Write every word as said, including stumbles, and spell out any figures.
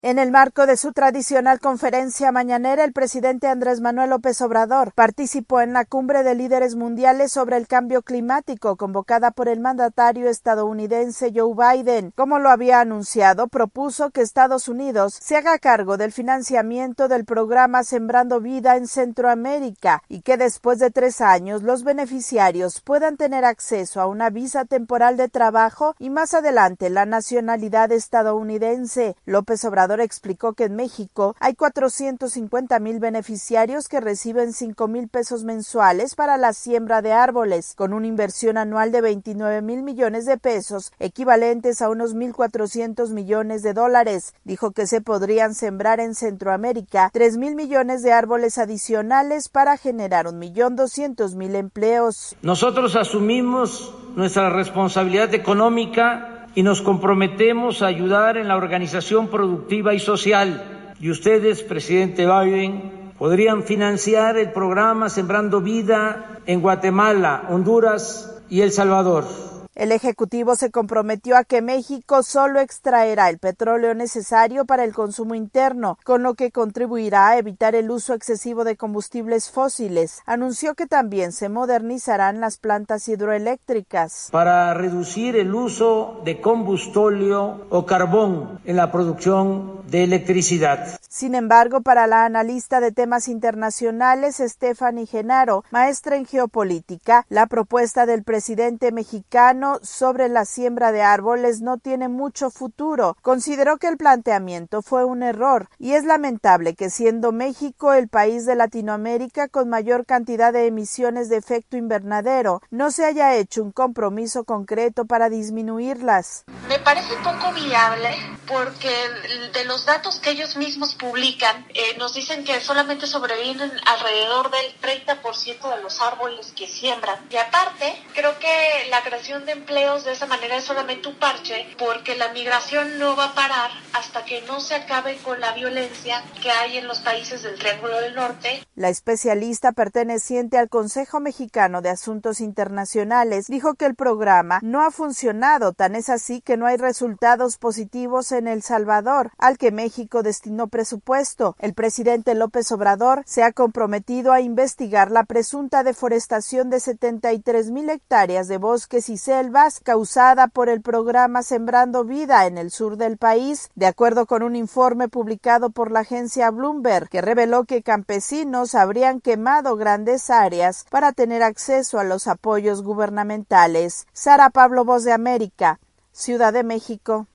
En el marco de su tradicional conferencia mañanera, el presidente Andrés Manuel López Obrador participó en la cumbre de líderes mundiales sobre el cambio climático convocada por el mandatario estadounidense Joe Biden. Como lo había anunciado, propuso que Estados Unidos se haga cargo del financiamiento del programa Sembrando Vida en Centroamérica y que después de tres años los beneficiarios puedan tener acceso a una visa temporal de trabajo y más adelante la nacionalidad estadounidense. López Obrador explicó que en México hay cuatrocientos cincuenta mil beneficiarios que reciben cinco mil pesos mensuales para la siembra de árboles, con una inversión anual de veintinueve mil millones de pesos, equivalentes a unos mil cuatrocientos millones de dólares. Dijo que se podrían sembrar en Centroamérica tres mil millones de árboles adicionales para generar un millón doscientos mil empleos. Nosotros asumimos nuestra responsabilidad económica y nos comprometemos a ayudar en la organización productiva y social. Y ustedes, presidente Biden, podrían financiar el programa Sembrando Vida en Guatemala, Honduras y El Salvador. El Ejecutivo se comprometió a que México solo extraerá el petróleo necesario para el consumo interno, con lo que contribuirá a evitar el uso excesivo de combustibles fósiles. Anunció que también se modernizarán las plantas hidroeléctricas. Para reducir el uso de combustóleo o carbón en la producción de electricidad. Sin embargo, para la analista de temas internacionales, Stephanie Genaro, maestra en geopolítica, la propuesta del presidente mexicano sobre la siembra de árboles no tiene mucho futuro. Consideró que el planteamiento fue un error y es lamentable que, siendo México el país de Latinoamérica con mayor cantidad de emisiones de efecto invernadero, no se haya hecho un compromiso concreto para disminuirlas. Me parece poco viable porque de los datos que ellos mismos publican, eh, nos dicen que solamente sobreviven alrededor del treinta por ciento de los árboles que siembran. Y aparte, creo que la creación de empleos de esa manera es solamente un parche, porque la migración no va a parar hasta que no se acabe con la violencia que hay en los países del Triángulo del Norte. La especialista perteneciente al Consejo Mexicano de Asuntos Internacionales dijo que el programa no ha funcionado, tan es así que no hay resultados positivos en El Salvador, al que México destinó presupuesto. El presidente López Obrador se ha comprometido a investigar la presunta deforestación de setenta y tres mil hectáreas de bosques y selvas causada por el programa Sembrando Vida en el sur del país, de acuerdo con un informe publicado por la agencia Bloomberg, que reveló que campesinos habrían quemado grandes áreas para tener acceso a los apoyos gubernamentales. Sara Pablo, Voz de América, Ciudad de México.